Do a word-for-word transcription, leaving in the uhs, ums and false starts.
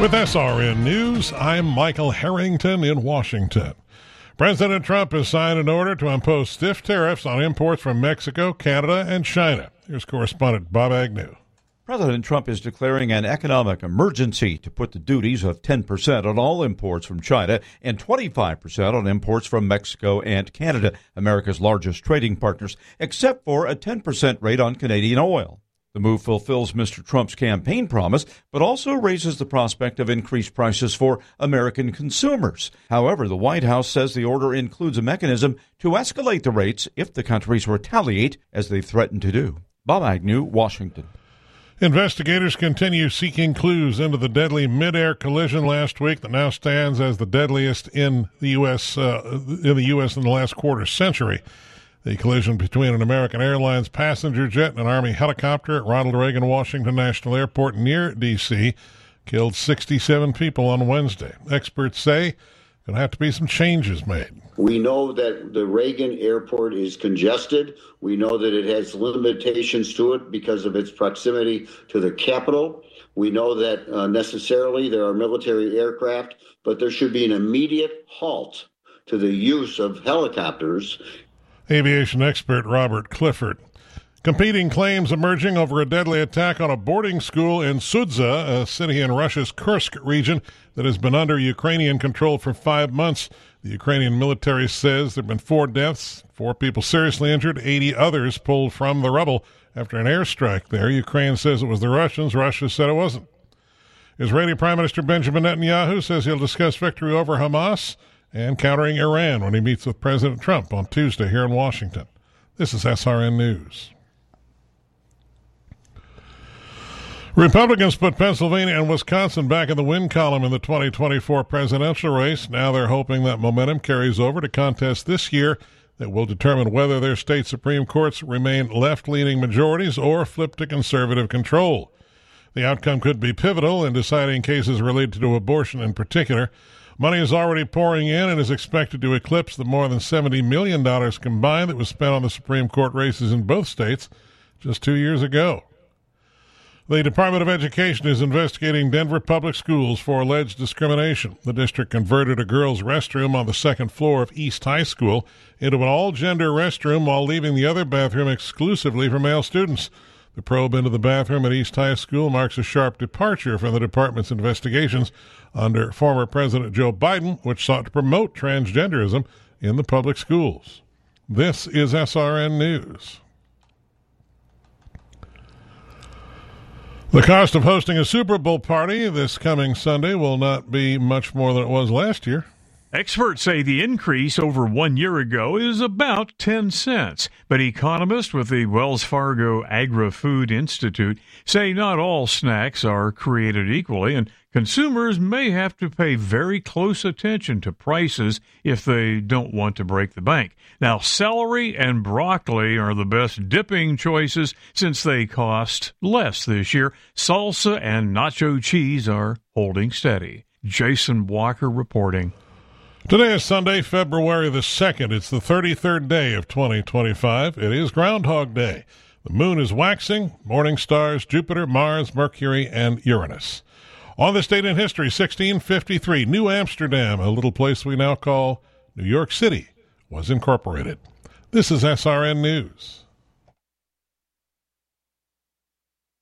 With S R N News, I'm Michael Harrington in Washington. President Trump has signed an order to impose stiff tariffs on imports from Mexico, Canada, and China. Here's correspondent Bob Agnew. President Trump is declaring an economic emergency to put the duties of ten percent on all imports from China and twenty-five percent on imports from Mexico and Canada, America's largest trading partners, except for a ten percent rate on Canadian oil. The move fulfills Mister Trump's campaign promise, but also raises the prospect of increased prices for American consumers. However, the White House says the order includes a mechanism to escalate the rates if the countries retaliate, as they've threatened to do. Bob Agnew, Washington. Investigators continue seeking clues into the deadly mid-air collision last week that now stands as the deadliest in the U S. Uh, in the U S in the last quarter century. The collision between an American Airlines passenger jet and an Army helicopter at Ronald Reagan Washington National Airport near D C killed sixty-seven people on Wednesday. Experts say there'll have to be some changes made. We know that the Reagan Airport is congested. We know that it has limitations to it because of its proximity to the Capitol. We know that uh, necessarily there are military aircraft, but there should be an immediate halt to the use of helicopters. Aviation expert Robert Clifford. Competing claims emerging over a deadly attack on a boarding school in Sudza, a city in Russia's Kursk region that has been under Ukrainian control for five months. The Ukrainian military says there have been four deaths, four people seriously injured, eighty others pulled from the rubble after an airstrike there. Ukraine says it was the Russians. Russia said it wasn't. Israeli Prime Minister Benjamin Netanyahu says he'll discuss victory over Hamas and countering Iran when he meets with President Trump on Tuesday here in Washington. This is S R N News. Republicans put Pennsylvania and Wisconsin back in the win column in the twenty twenty-four presidential race. Now they're hoping that momentum carries over to contests this year that will determine whether their state Supreme Courts remain left-leaning majorities or flip to conservative control. The outcome could be pivotal in deciding cases related to abortion in particular. Money is already pouring in and is expected to eclipse the more than seventy million dollars combined that was spent on the Supreme Court races in both states just two years ago. The Department of Education is investigating Denver public schools for alleged discrimination. The district converted a girls' restroom on the second floor of East High School into an all-gender restroom while leaving the other bathroom exclusively for male students. The probe into the bathroom at East High School marks a sharp departure from the department's investigations under former President Joe Biden, which sought to promote transgenderism in the public schools. This is S R N News. The cost of hosting a Super Bowl party this coming Sunday will not be much more than it was last year. Experts say the increase over one year ago is about ten cents, but economists with the Wells Fargo Agri-Food Institute say not all snacks are created equally, and consumers may have to pay very close attention to prices if they don't want to break the bank. Now, celery and broccoli are the best dipping choices since they cost less this year. Salsa and nacho cheese are holding steady. Jason Walker reporting. Today is Sunday, February the second. It's the thirty-third day of twenty twenty-five. It is Groundhog Day. The moon is waxing, morning stars, Jupiter, Mars, Mercury, and Uranus. On this date in history, sixteen fifty-three, New Amsterdam, a little place we now call New York City, was incorporated. This is S R N News.